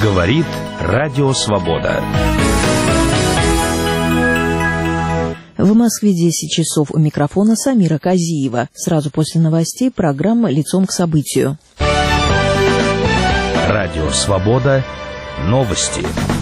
Говорит Радио Свобода. В Москве 10 часов, у микрофона Самира Казиева. Сразу после новостей программа «Лицом к событию». Радио Свобода. Новости.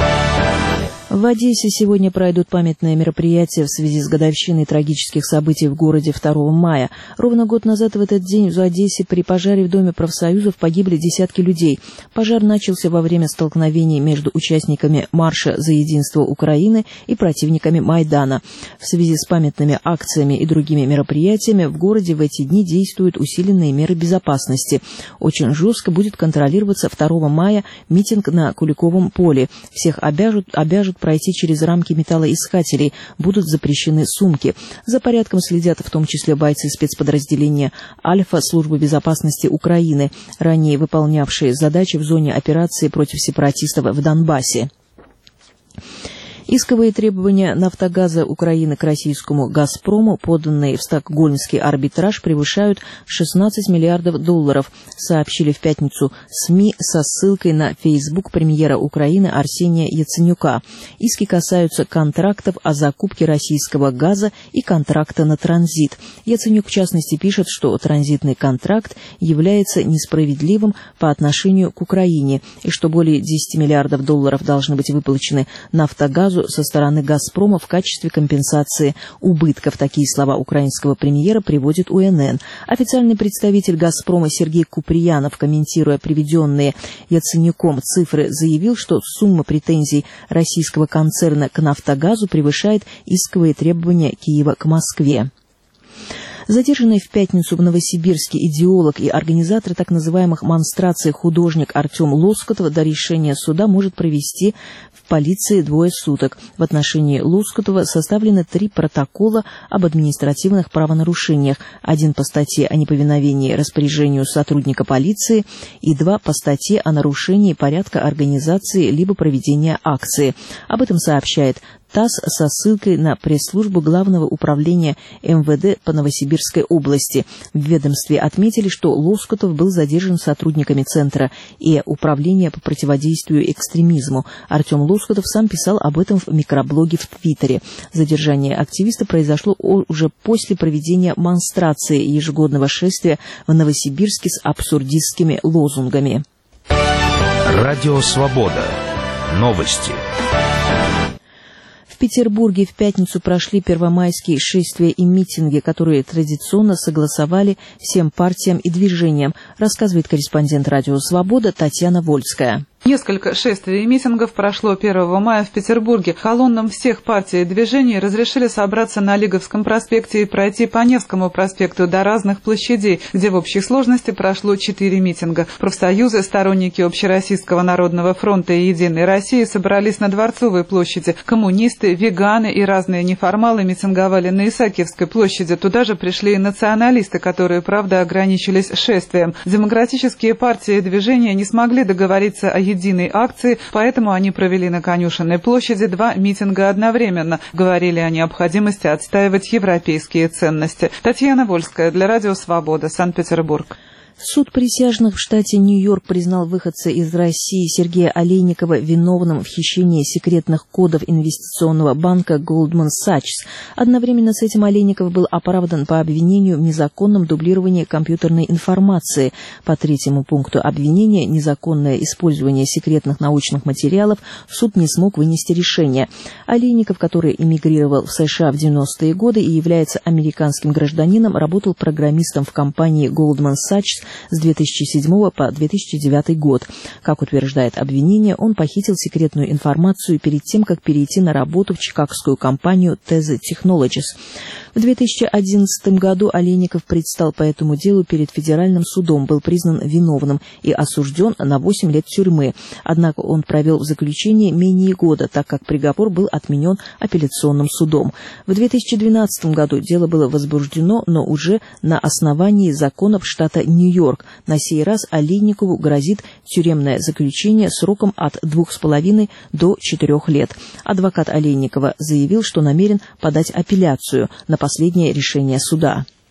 В Одессе сегодня пройдут памятные мероприятия в связи с годовщиной трагических событий в городе 2 мая. Ровно год назад в этот день в Одессе при пожаре в Доме профсоюзов погибли десятки людей. Пожар начался во время столкновений между участниками Марша за единство Украины и противниками Майдана. В связи с памятными акциями и другими мероприятиями в городе в эти дни действуют усиленные меры безопасности. Очень жестко будет контролироваться 2 мая митинг на Куликовом поле. Всех обяжут пройти через рамки металлоискателей, будут запрещены сумки. За порядком следят в том числе бойцы спецподразделения «Альфа» Службы безопасности Украины, ранее выполнявшие задачи в зоне операции против сепаратистов в Донбассе. Исковые требования «Нафтогаза Украины» к российскому «Газпрому», поданные в Стокгольмский арбитраж, превышают $16 миллиардов, сообщили в пятницу СМИ со ссылкой на Facebook премьера Украины Арсения Яценюка. Иски касаются контрактов о закупке российского газа и контракта на транзит. Яценюк, в частности, пишет, что транзитный контракт является несправедливым по отношению к Украине и что более $10 миллиардов должны быть выплачены «Нафтогазу» со стороны «Газпрома» в качестве компенсации убытков. Такие слова украинского премьера приводит УНН. Официальный представитель «Газпрома» Сергей Куприянов, комментируя приведенные Яценюком цифры, заявил, что сумма претензий российского концерна к «Нафтогазу» превышает исковые требования Киева к Москве. Задержанный в пятницу в Новосибирске идеолог и организатор так называемых монстраций художник Артем Лоскутов до решения суда может провести в полиции 2 суток. В отношении Лоскутова составлены 3 протокола об административных правонарушениях. 1 по статье о неповиновении распоряжению сотрудника полиции и 2 по статье о нарушении порядка организации либо проведения акции. Об этом сообщает ТАСС со ссылкой на пресс-службу Главного управления МВД по Новосибирской области. В ведомстве отметили, что Лоскутов был задержан сотрудниками Центра и Управления по противодействию экстремизму. Артем Лоскутов сам писал об этом в микроблоге в Твиттере. Задержание активиста произошло уже после проведения монстрации ежегодного шествия в Новосибирске с абсурдистскими лозунгами. Радио Свобода. Новости. В Петербурге в пятницу прошли первомайские шествия и митинги, которые традиционно согласовали всем партиям и движениям, рассказывает корреспондент «Радио Свобода» Татьяна Вольская. Несколько шествий и митингов прошло 1 мая в Петербурге. Колоннам всех партий и движений разрешили собраться на Лиговском проспекте и пройти по Невскому проспекту до разных площадей, где в общей сложности прошло 4 митинга. Профсоюзы, сторонники Общероссийского народного фронта и Единой России собрались на Дворцовой площади. Коммунисты, веганы и разные неформалы митинговали на Исаакиевской площади. Туда же пришли и националисты, которые, правда, ограничились шествием. Демократические партии и движения не смогли договориться о единой акции, поэтому они провели на Конюшенной площади 2 митинга одновременно. Говорили о необходимости отстаивать европейские ценности. Татьяна Вольская для Радио Свобода, Санкт-Петербург. Суд присяжных в штате Нью-Йорк признал выходца из России Сергея Олейникова виновным в хищении секретных кодов инвестиционного банка Goldman Sachs. Одновременно с этим Олейников был оправдан по обвинению в незаконном дублировании компьютерной информации. По 3-му пункту обвинения «Незаконное использование секретных научных материалов» суд не смог вынести решение. Олейников, который эмигрировал в США в 90-е годы и является американским гражданином, работал программистом в компании Goldman Sachs с 2007 по 2009 год. Как утверждает обвинение, он похитил секретную информацию перед тем, как перейти на работу в чикагскую компанию Teza Technologies. В 2011 году Олейников предстал по этому делу перед федеральным судом, был признан виновным и осужден на 8 лет тюрьмы. Однако он провел в заключении менее года, так как приговор был отменен апелляционным судом. В 2012 году дело было возбуждено, но уже на основании законов штата Нью-Йорк. На сей раз Олейникову грозит тюремное заключение сроком от 2,5 до 4 лет. Адвокат Олейникова заявил, что намерен подать апелляцию на последнее решение суда.